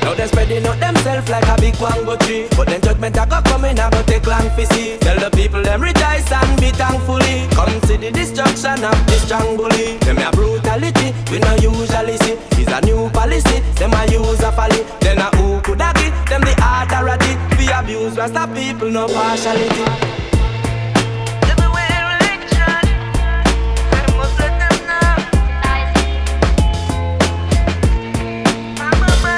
Now they spreading out themselves like a big mango tree. But then judgment a go come in, a go take long to see. Tell the people them rejoice and be thankfully. Come see the destruction of this strong bully. Them a brutality, we no usually see. It's a new policy, them a use a folly. Then a who could a give them the authority. We abuse rasta people, no partiality.